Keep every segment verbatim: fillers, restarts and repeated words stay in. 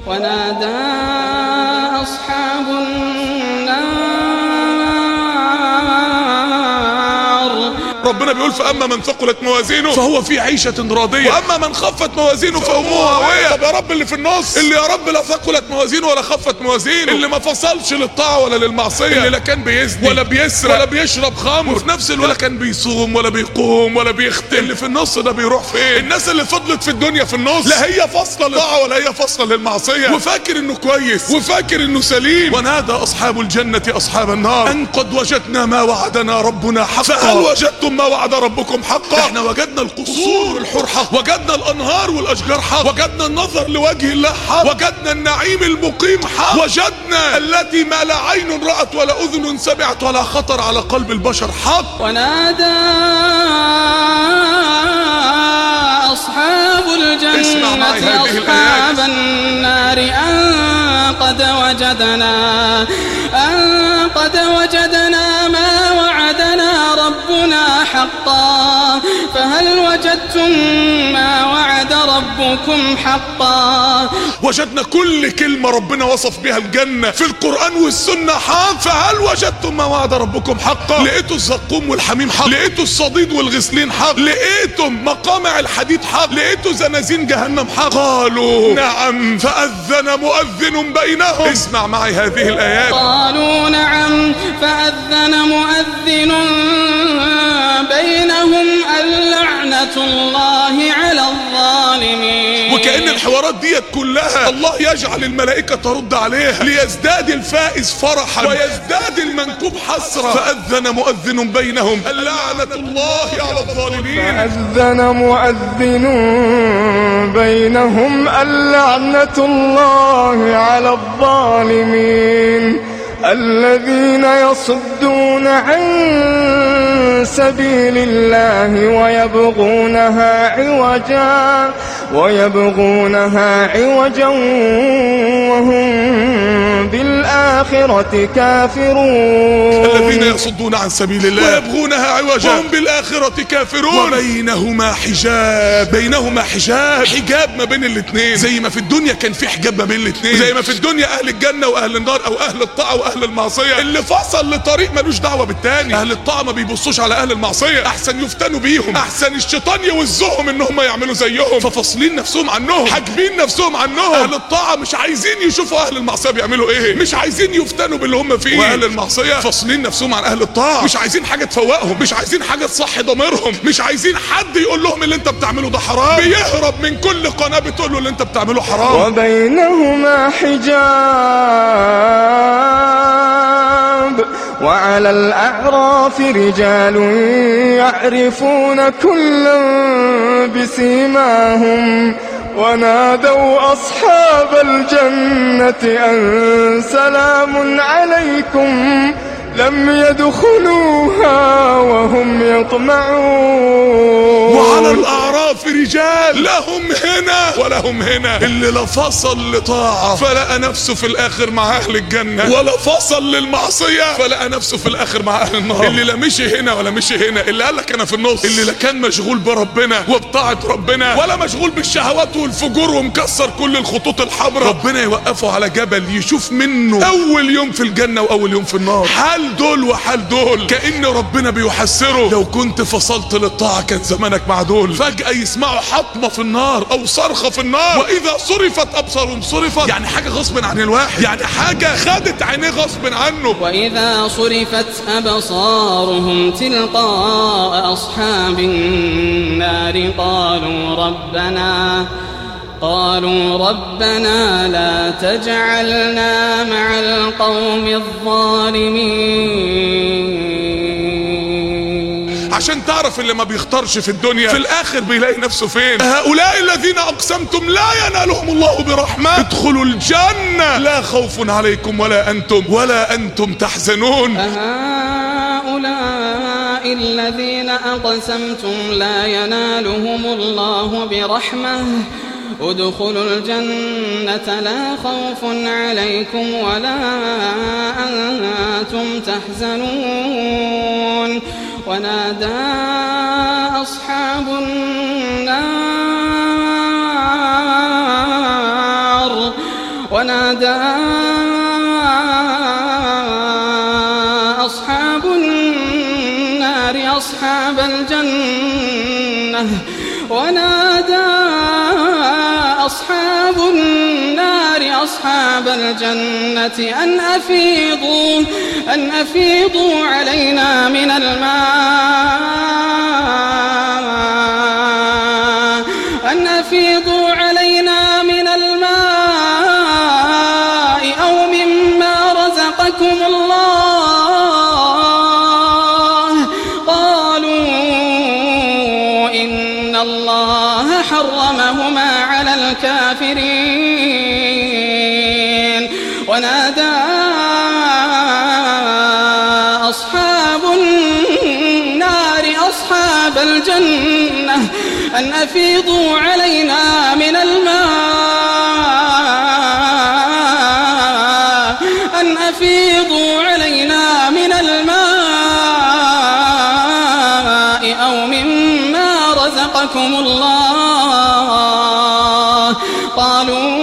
ونادى أصحاب النار. ربنا بيقول فأما من ثقلت موازينه فهو في عيشة راضية، وأما من خفت موازينه فأمه هاوية. طب يا رب اللي في النص، اللي يا رب لا ثقلت موازينه ولا خفت موازينه، اللي ما فصلش للطاعة ولا للمعصية، اللي لا كان بيزني ولا بيسرق ولا بيشرب خمر، وفي نفس الوقت ولا كان بيصوم ولا بيقوم ولا بيختم، اللي في النص ده بيروح فين؟ الناس اللي فضلت في الدنيا في النص، لا هي فاصلة للطاعة ولا هي فاصلة للمعصية، وفاكر انه كويس وفاكر انه سليم. ونادى أصحاب الجنة أصحاب النار أن قد وجدنا ما وعدنا ربنا حقا فهل وجدتم ما وعد ربكم حقا؟ احنا وجدنا القصور الحور حق، وجدنا الأنهار والأشجار حق، وجدنا النظر لوجه الله حق، وجدنا النعيم المقيم حق، وجدنا التي ما لا عين رأت ولا أذن سمعت ولا خطر على قلب البشر حق. ونادى أصحاب الجنة أصحاب النار أن قد وجدنا أن قد وجدنا ما وعدنا ربنا حقا فهل وجدتم ما وعد ربكم حقا؟ وجدنا كل كلمة ربنا وصف بها الجنة في القرآن والسنة حق. فهل وجدتم ما وعد ربكم حقا؟ لقيتوا الزقوم والحميم حق، لقيتوا الصديد والغسلين حق، لقيتم مقامع الحديد حق، لقيتوا زنازين جهنم حق. قالوا نعم فأذن مؤذن بينهم. اسمع معي هذه الآيات. قالوا نعم فأذن مؤذن بينهم اللعنة الله على الظالمين. وكأن الحوارات ديت كلها الله يجعل الملائكة ترد عليها ليزداد الفائز فرحا ويزداد المنكوب حسرة. فأذن مؤذن بينهم اللعنة الله على الظالمين. فأذن مؤذن بينهم اللعنة الله على الظالمين الذين يصدون عن سبيل الله ويبغونها عوجا ويبغونها عوجا وهم بالآخرة كافرون. الذين يصدون عن سبيل الله ويبغونها عوجا وهم بالآخرة كافرون. وبينهما حجاب، بينهما حجاب، حجاب ما بين الاثنين. زي ما في الدنيا كان في حجاب ما بين الاثنين، زي ما في الدنيا أهل الجنة وأهل النار أو أهل الطاعة وأهل المعصية، اللي فصل لطريق ملوش دعوة بالتاني. أهل الطاعة ما بيبصوش على أهل المعصية، أحسن يفتنوا بيهم، أحسن الشيطان يوزهم إن هم يعملوا زيهم، ففاصلين نفسهم عنهم، حاجبين نفسهم عنهم. أهل الطاعة مش عايزين يشوفوا أهل المعصية بيعملوا إيه، مش عايزين يفتنوا باللي هم فيه. وأهل المعصية فاصلين نفسهم عن أهل الطاعة، مش عايزين حاجة تفوقهم، مش عايزين حاجة تصحي ضميرهم، مش عايزين حد يقول لهم اللي أنت بتعمله ده حرام. بيهرب من كل قناة بتقول له اللي أنت بتعمله حرام. وبينهما حجاب وعلى الأعراف رجال يعرفون كلا بسيماهم ونادوا أصحاب الجنة أن سلام عليكم لم يدخلوها وهم يطمعون. وعلى الأعراف رجال لهم هنا ولهم هنا، اللي لا فصل لطاعة فلقى نفسه في الآخر مع أهل الجنة، ولا فصل للمعصية فلقى نفسه في الآخر مع أهل النار. اللي لا مشي هنا ولا مشي هنا، اللي قال لك أنا في النص، اللي لا كان مشغول بربنا وبطاعة ربنا ولا مشغول بالشهوات والفجور ومكسر كل الخطوط الحمراء، ربنا يوقفه على جبل يشوف منه أول يوم في الجنة وأول يوم في النار. حال دول وحال دول، كأن ربنا بيحسره لو كنت فصلت للطاعة كان زمانك مع دول. فجأة يسمعوا حطمة في النار أو صرخة في النار. وإذا صرفت أبصارهم صرفت، يعني حاجة غصب عن الواحد، يعني حاجة خدت عينيه غصب عنه. وإذا صرفت أبصارهم تلقاء أصحاب النار قالوا ربنا قالوا ربنا لا تجعلنا مع القوم الظالمين. عشان تعرف اللي ما بيختارش في الدنيا في الآخر بيلاقي نفسه فين. هؤلاء الذين أقسمتم لا ينالهم الله برحمة ادخلوا الجنة لا خوف عليكم ولا أنتم ولا أنتم تحزنون. هؤلاء الذين أقسمتم لا ينالهم الله برحمة ادخلوا الجنة لا خوف عليكم ولا أنتم تحزنون. ونادى أصحاب النار ونادى أصحاب النار أصحاب الجنة ونادى أصحاب النار أصحاب الجنة أن أفيضوا أن أفيضوا علينا من الماء أن أفيضوا علينا من الماء أو مما رزقكم الله قالوا إن الله حرمهما على الكافرين ونادى أصحاب النار أصحاب الجنة أن أفيضوا علينا من الماء أن أفيضوا علينا من الماء أو مما رزقكم الله قالوا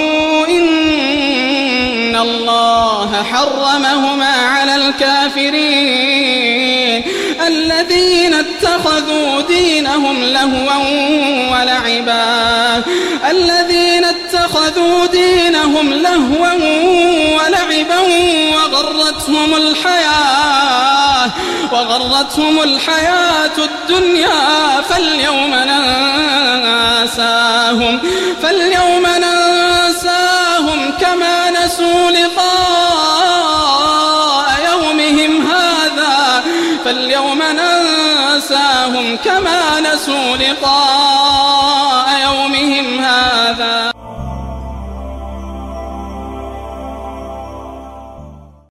إن الله حرمهما على الكافرين الذين اتخذوا دينهم لهوا ولعبا الذين اتخذوا دينهم لهوا ولعبا وغرتهم الحياة وغرتهم الحياة الدنيا فاليوم ننساهم فاليوم ننساهم كما نسوا لقاء يومهم هذا فاليوم ننساهم كما نسوا لقاء يومهم